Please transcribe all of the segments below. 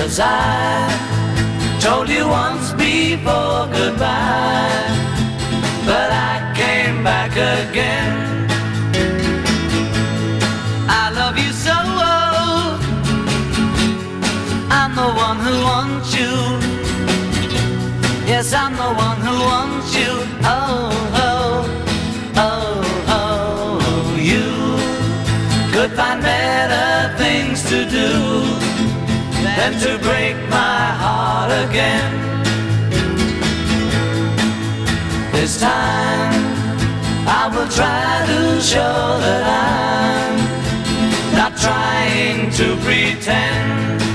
'cause I told you once before goodbye, but I came back again. I love you so, I'm the one who wants you. Yes, I'm the one who wants you. Oh, oh, oh, oh. You could find better things to do than to break my heart again. This time I will try to show that I'm not trying to pretend.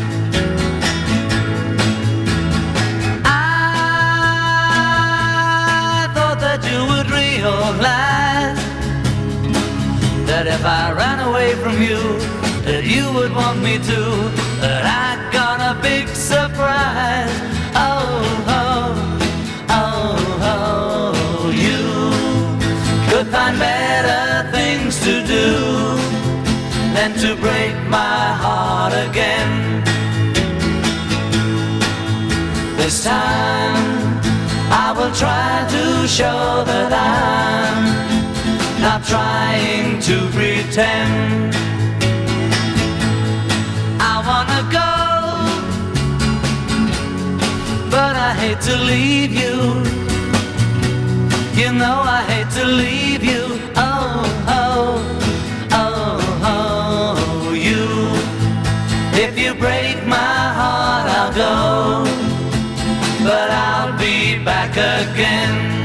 You would realize that if I ran away from you, that you would want me to, that I got a big surprise. Oh, oh, oh, oh, you could find better things to do than to break my heart again. This time I will try to show that I'm not trying to pretend. I wanna go, but I hate to leave you. You know I hate to leave you. Oh, oh, oh, oh, you. If you break my heart, I'll go, but I'll be back again.